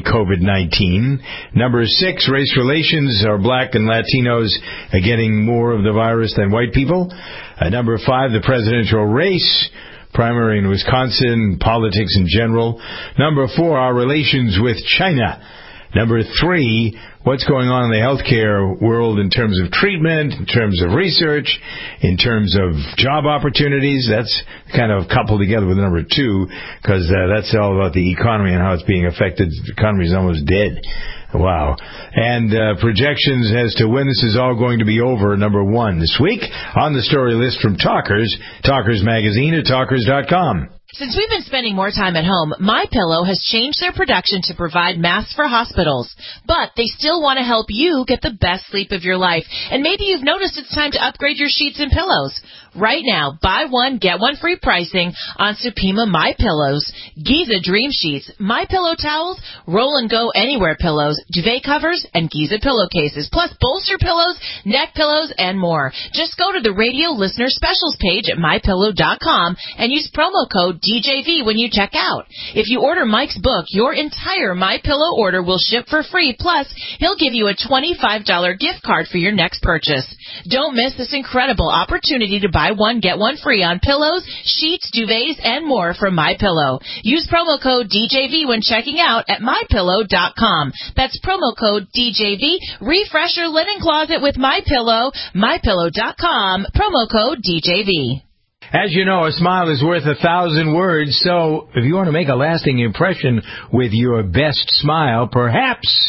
COVID-19. Number 6, race relations. Are black and Latinos getting more of the virus than white people? Number 5, the presidential race. Primary in Wisconsin, politics in general. Number 4, our relations with China. Number 3, what's going on in the healthcare world in terms of treatment, in terms of research, in terms of job opportunities. That's kind of coupled together with number 2, because that's all about the economy and how it's being affected. The economy is almost dead. Wow. And projections as to when this is all going to be over, number 1 this week on the story list from Talkers Magazine at Talkers.com. Since we've been spending more time at home, MyPillow has changed their production to provide masks for hospitals. But they still want to help you get the best sleep of your life. And maybe you've noticed it's time to upgrade your sheets and pillows. Right now, buy one, get one free pricing on Supima MyPillows, Giza Dream Sheets, MyPillow towels, Roll and Go Anywhere pillows, duvet covers, and Giza pillowcases, plus bolster pillows, neck pillows, and more. Just go to the radio listener specials page at MyPillow.com and use promo code DJV when you check out. If you order Mike's book, your entire MyPillow order will ship for free, plus he'll give you a $25 gift card for your next purchase. Don't miss this incredible opportunity to buy one, get one free on pillows, sheets, duvets, and more from MyPillow. Use promo code DJV when checking out at MyPillow.com. That's promo code DJV. Refresh your linen closet with MyPillow. MyPillow.com. Promo code DJV. As you know, a smile is worth 1,000 words, so if you want to make a lasting impression with your best smile, perhaps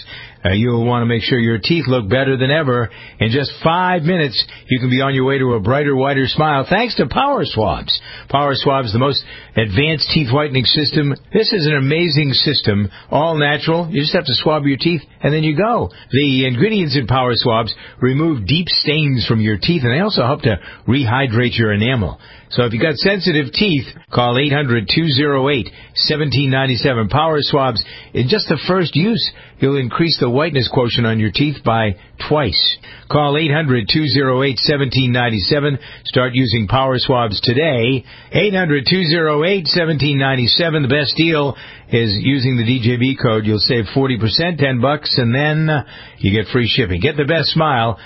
You'll want to make sure your teeth look better than ever. In just 5 minutes, you can be on your way to a brighter, whiter smile thanks to Power Swabs. Power Swabs, the most advanced teeth whitening system. This is an amazing system, all natural. You just have to swab your teeth, and then you go. The ingredients in Power Swabs remove deep stains from your teeth, and they also help to rehydrate your enamel. So if you've got sensitive teeth, call 800-208-1797. Power Swabs, in just the first use, you'll increase the whiteness quotient on your teeth by twice. Call 800-208-1797. Start using Power Swabs today. 800-208-1797. The best deal is using the DJB code. You'll save 40%, $10, and then you get free shipping. Get the best smile.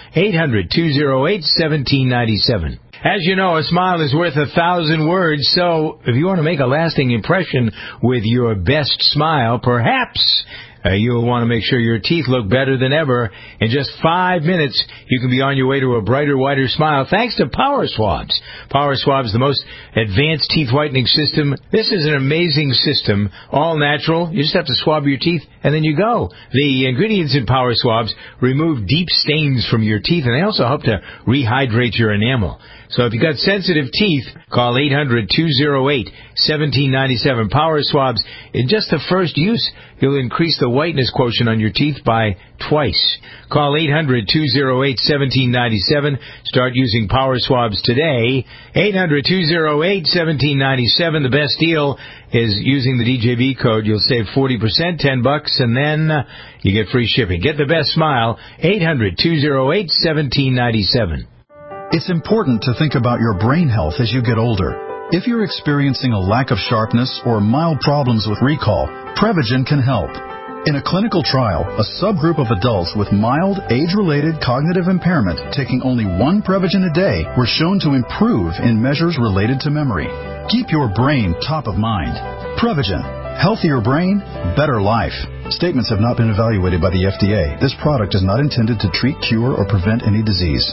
800-208-1797. As you know, a smile is worth 1,000 words, so if you want to make a lasting impression with your best smile, perhaps you'll want to make sure your teeth look better than ever. In just 5 minutes, you can be on your way to a brighter, whiter smile thanks to Power Swabs. Power Swabs, the most advanced teeth whitening system. This is an amazing system, all natural. You just have to swab your teeth, and then you go. The ingredients in Power Swabs remove deep stains from your teeth, and they also help to rehydrate your enamel. So if you've got sensitive teeth, call 800-208-1797. Power Swabs, in just the first use, you'll increase the whiteness quotient on your teeth by twice. Call 800-208-1797. Start using Power Swabs today. 800-208-1797. The best deal is using the DJB code. You'll save 40%, $10, and then you get free shipping. Get the best smile. 800-208-1797. It's important to think about your brain health as you get older. If you're experiencing a lack of sharpness or mild problems with recall, Prevagen can help. In a clinical trial, a subgroup of adults with mild, age-related cognitive impairment taking only one Prevagen a day were shown to improve in measures related to memory. Keep your brain top of mind. Prevagen. Healthier brain, better life. Statements have not been evaluated by the FDA. This product is not intended to treat, cure, or prevent any disease.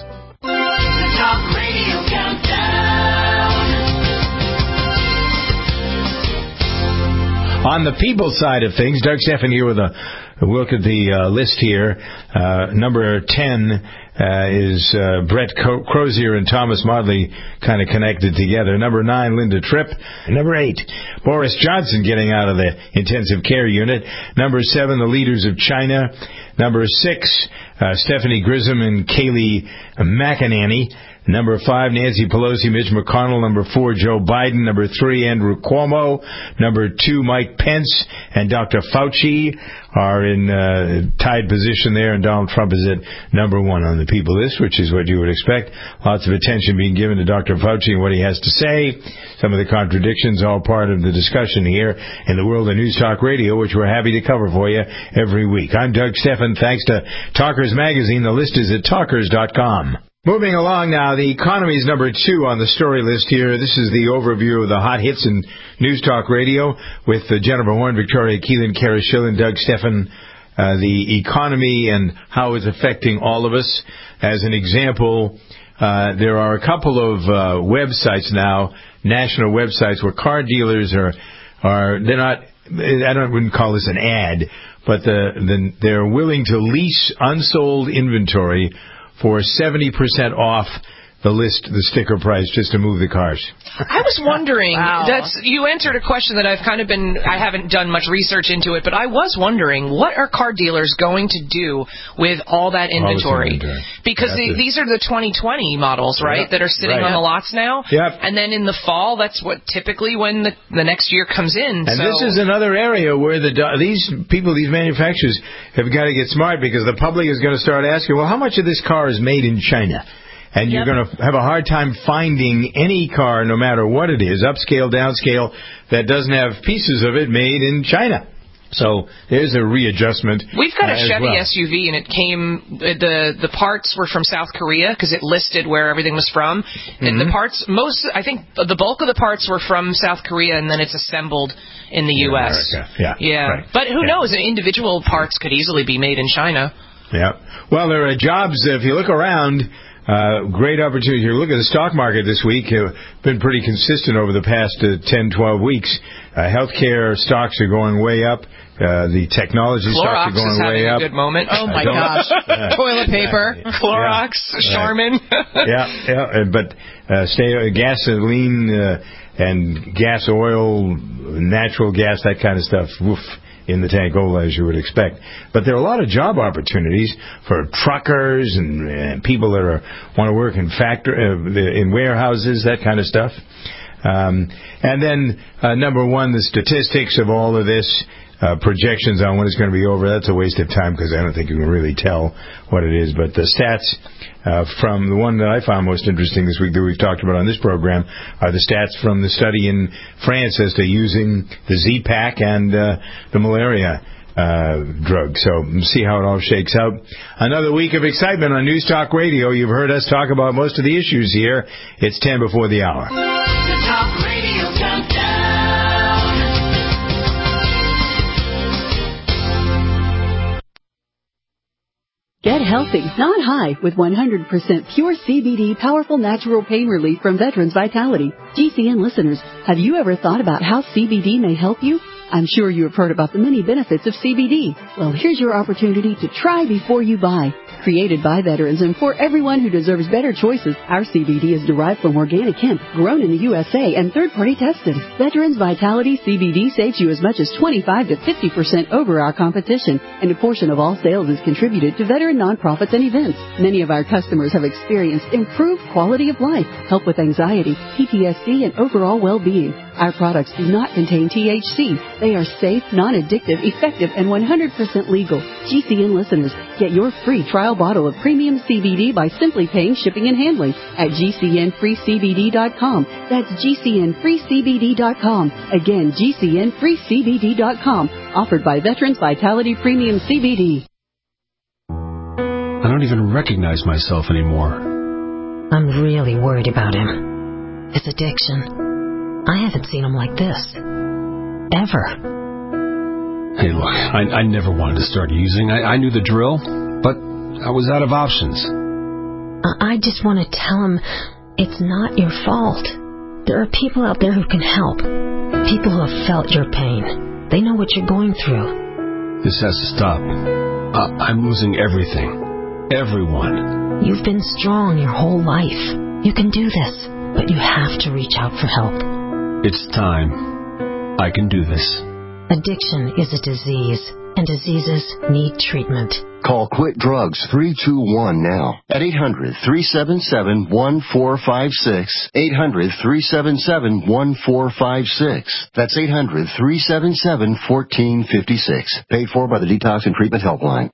On the people side of things, Doug Stephan here with a look at the list here. Number 10 is Brett Crozier and Thomas Maudley kind of connected together. Number 9, Linda Tripp. Number 8, Boris Johnson getting out of the intensive care unit. Number 7, the leaders of China. Number 6, Stephanie Grissom and Kayleigh McEnany. Number 5, Nancy Pelosi, Mitch McConnell. Number 4, Joe Biden. Number 3, Andrew Cuomo. Number 2, Mike Pence and Dr. Fauci are in tied position there, and Donald Trump is at number 1 on the people list, which is what you would expect. Lots of attention being given to Dr. Fauci and what he has to say. Some of the contradictions, all part of the discussion here in the world of News Talk Radio, which we're happy to cover for you every week. I'm Doug Stephan. Thanks to Talkers Magazine. The list is at talkers.com. Moving along now, the economy is number 2 on the story list here. This is the overview of the hot hits in News Talk Radio with Jennifer Horn, Victoria Keelan, Kara Schill, and Doug Stephan. The economy and how it's affecting all of us. As an example, there are a couple of websites now, national websites, where car dealers are they're not, I wouldn't call this an ad, but they're willing to lease unsold inventory for 70% off the sticker price, just to move the cars. I was wondering, you answered a question that I haven't done much research into it, but I was wondering, what are car dealers going to do with all that inventory? Because these are the 2020 models, right, that are sitting on the lots now? Yep. And then in the fall, that's what typically when the next year comes in. And this is another area where these manufacturers have got to get smart, because the public is going to start asking, well, how much of this car is made in China? And you're going to have a hard time finding any car, no matter what it is, upscale, downscale, that doesn't have pieces of it made in China. So there's a readjustment. We've got a Chevy SUV, and it came, the parts were from South Korea, because it listed where everything was from. And the parts, I think the bulk of the parts were from South Korea, and then it's assembled in the U.S. America. Yeah. Right. But who knows? Individual parts could easily be made in China. Yeah. Well, there are jobs, if you look around, Great opportunity here. Look at the stock market this week. Been pretty consistent over the past 10, 12 weeks. Healthcare stocks are going way up. The technology stocks are going way up. Clorox is having a good moment. Oh, my gosh. Toilet paper. Clorox, Charmin. But gasoline and gas oil, natural gas, that kind of stuff, woof, in the tankola, as you would expect. But there are a lot of job opportunities for truckers and people that want to work in in warehouses, that kind of stuff. And then, number one, the statistics of all of this, projections on when it's going to be over. That's a waste of time because I don't think you can really tell what it is. But the stats from the one that I found most interesting this week that we've talked about on this program are the stats from the study in France as to using the Z-Pak and the malaria drug. So see how it all shakes out. Another week of excitement on News Talk Radio. You've heard us talk about most of the issues here. It's 10 before the hour. The Talk Radio Countdown. Get healthy, not high, with 100% pure CBD powerful natural pain relief from Veterans Vitality. GCN listeners, have you ever thought about how CBD may help you? I'm sure you have heard about the many benefits of CBD. Well, here's your opportunity to try before you buy. Created by veterans and for everyone who deserves better choices, our CBD is derived from organic hemp, grown in the USA, and third-party tested. Veterans Vitality CBD saves you as much as 25 to 50% over our competition, and a portion of all sales is contributed to veteran nonprofits and events. Many of our customers have experienced improved quality of life, help with anxiety, PTSD, and overall well-being. Our products do not contain THC. They are safe, non-addictive, effective, and 100% legal. GCN listeners, get your free trial bottle of premium CBD by simply paying shipping and handling at GCNFreeCBD.com. That's GCNFreeCBD.com. Again, GCNFreeCBD.com. Offered by Veterans Vitality Premium CBD. I don't even recognize myself anymore. I'm really worried about him. His addiction. I haven't seen him like this. Ever. Hey, look, I never wanted to start using. I knew the drill, but I was out of options. I just want to tell him it's not your fault. There are people out there who can help. People who have felt your pain. They know what you're going through. This has to stop. I'm losing everything. Everyone. You've been strong your whole life. You can do this, but you have to reach out for help. It's time. I can do this. Addiction is a disease, and diseases need treatment. Call Quit Drugs 321 now at 800-377-1456. 800-377-1456. That's 800-377-1456. Paid for by the Detox and Treatment Helpline.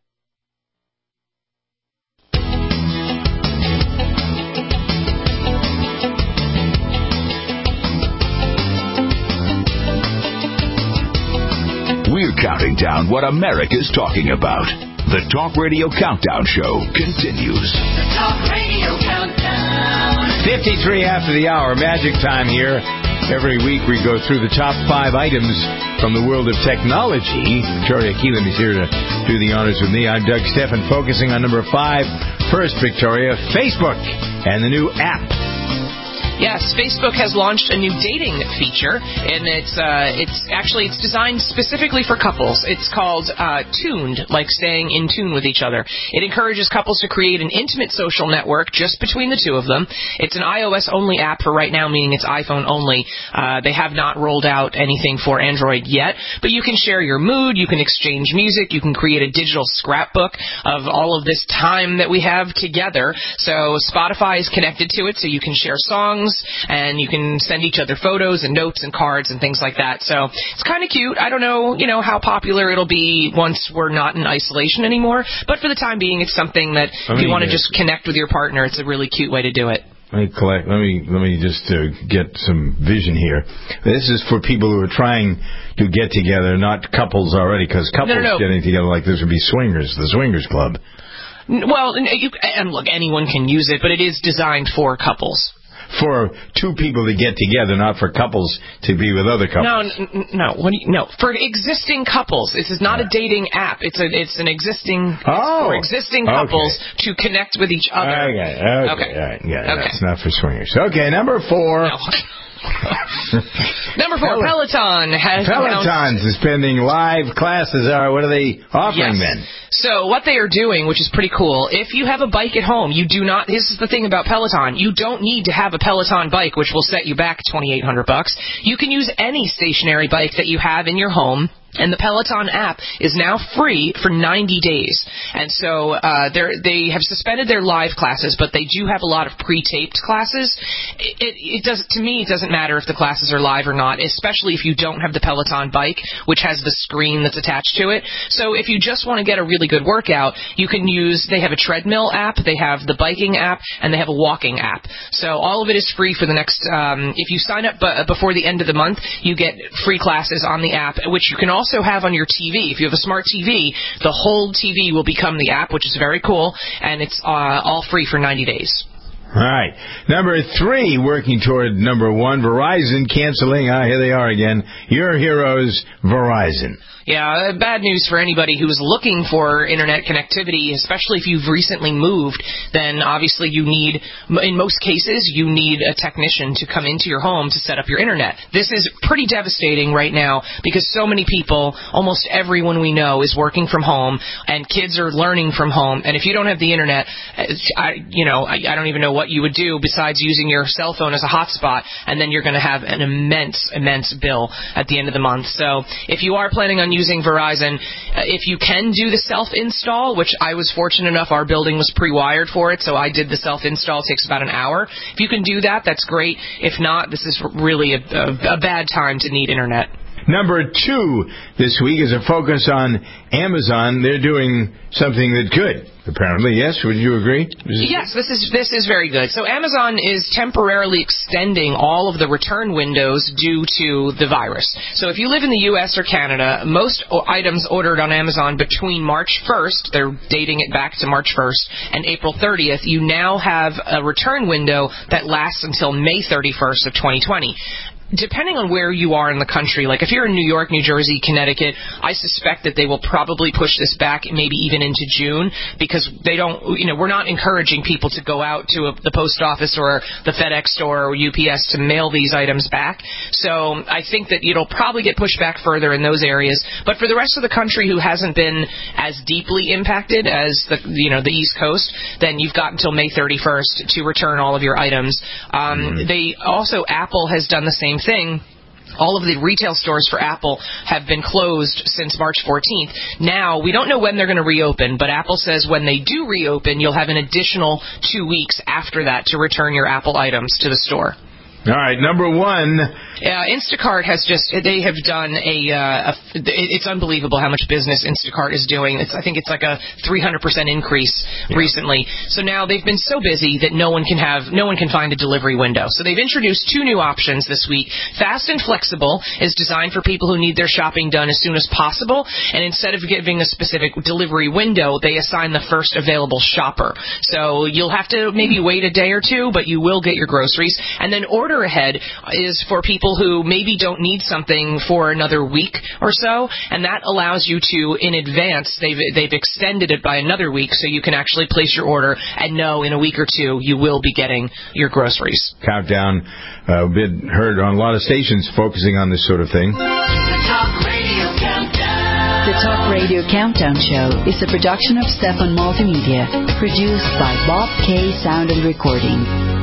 We're counting down what America's talking about. The Talk Radio Countdown Show continues. The Talk Radio Countdown. 53 after the hour, magic time here. Every week we go through the top 5 items from the world of technology. Victoria Keelan is here to do the honors with me. I'm Doug Steffen, focusing on number 5. First, Victoria, Facebook and the new app. Yes, Facebook has launched a new dating feature, and it's designed specifically for couples. It's called Tuned, like staying in tune with each other. It encourages couples to create an intimate social network just between the two of them. It's an iOS-only app for right now, meaning it's iPhone only. They have not rolled out anything for Android yet, but you can share your mood, you can exchange music, you can create a digital scrapbook of all of this time that we have together. So Spotify is connected to it, so you can share songs, and you can send each other photos and notes and cards and things like that. So it's kind of cute. I don't know, how popular it'll be once we're not in isolation anymore. But for the time being, it's something that if you want to just connect with your partner, it's a really cute way to do it. Let me just get some vision here. This is for people who are trying to get together, not couples already, because couples getting together like this would be swingers, the swingers club. Well, and look, anyone can use it, but it is designed for couples. for two people to get together, not for couples to be with other couples. No. No. For existing couples. This is not a dating app. It's an existing for existing couples to connect with each other. Okay. All right. Yeah, that's not for swingers. Okay, number 4. No. Number 4, Peloton has Peloton's suspending live classes. What are they offering then? So what they are doing, which is pretty cool, if you have a bike at home, you do not, this is the thing about Peloton, you don't need to have a Peloton bike, which will set you back $2,800. You can use any stationary bike that you have in your home. And the Peloton app is now free for 90 days. And so they have suspended their live classes, but they do have a lot of pre-taped classes. To me, it doesn't matter if the classes are live or not, especially if you don't have the Peloton bike, which has the screen that's attached to it. So if you just want to get a really good workout, you can they have a treadmill app, they have the biking app, and they have a walking app. So all of it is free for the next, if you sign up before the end of the month, you get free classes on the app, which you can also have on your TV. If you have a smart TV, the whole TV will become the app, which is very cool, and it's all free for 90 days. All right. Number 3, working toward number 1, Verizon canceling. Here they are again. Your heroes, Verizon. Yeah, bad news for anybody who's looking for internet connectivity, especially if you've recently moved. Then obviously in most cases, you need a technician to come into your home to set up your internet. This is pretty devastating right now because so many people, almost everyone we know, is working from home, and kids are learning from home. And if you don't have the internet, I don't even know what you would do besides using your cell phone as a hotspot, and then you're going to have an immense bill at the end of the month. So if you are planning on using Verizon, if you can do the self-install, which I was fortunate enough, our building was pre-wired for it, so I did the self-install. It takes about an hour. If you can do that, that's great. If not, this is really a bad time to need internet. Number 2 this week is a focus on Amazon. They're doing something that's good, apparently. Yes? Would you agree? Yes, this is very good. So Amazon is temporarily extending all of the return windows due to the virus. So if you live in the U.S. or Canada, most items ordered on Amazon between March 1st, they're dating it back to March 1st, and April 30th, you now have a return window that lasts until May 31st of 2020. Depending on where you are in the country, like if you're in New York, New Jersey, Connecticut, I suspect that they will probably push this back maybe even into June because we're not encouraging people to go out to the post office or the FedEx store or UPS to mail these items back. So I think that it'll probably get pushed back further in those areas. But for the rest of the country who hasn't been as deeply impacted as the East Coast, then you've got until May 31st to return all of your items. Apple has done the same thing. All of the retail stores for Apple have been closed since March 14th. Now, we don't know when they're going to reopen, but Apple says when they do reopen, you'll have an additional 2 weeks after that to return your Apple items to the store. All right, number 1. Instacart has they have done it's unbelievable how much business Instacart is doing. I think it's like a 300% increase recently. So now they've been so busy that no one can find a delivery window. So they've introduced 2 new options this week. Fast and Flexible is designed for people who need their shopping done as soon as possible, and instead of giving a specific delivery window, they assign the first available shopper. So you'll have to maybe wait a day or 2, but you will get your groceries. And then Order Ahead is for people who maybe don't need something for another week or so, and that allows you to, in advance, they've extended it by another week so you can actually place your order and know in a week or 2 you will be getting your groceries. Countdown, been heard on a lot of stations focusing on this sort of thing. The Talk Radio Countdown Show is a production of Stefan Multimedia, produced by Bob K. Sound and Recording.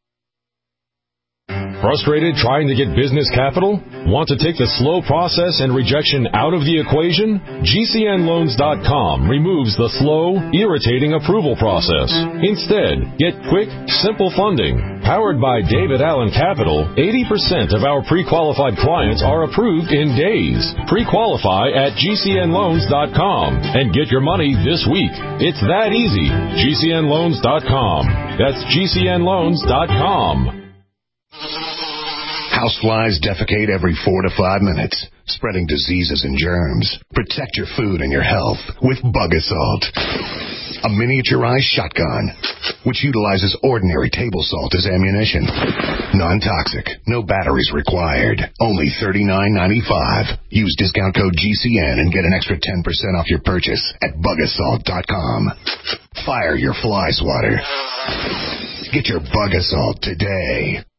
Frustrated trying to get business capital? Want to take the slow process and rejection out of the equation? GCNloans.com removes the slow, irritating approval process. Instead, get quick, simple funding. Powered by David Allen Capital, 80% of our pre-qualified clients are approved in days. Pre-qualify at GCNloans.com and get your money this week. It's that easy. GCNloans.com. That's GCNloans.com. Houseflies defecate every 4 to 5 minutes, spreading diseases and germs. Protect your food and your health with Bug-A-Salt. A miniaturized shotgun, which utilizes ordinary table salt as ammunition. Non-toxic, no batteries required. Only $39.95. Use discount code GCN and get an extra 10% off your purchase at Bug-A-Salt.com. Fire your fly swatter. Get your Bug-A-Salt today.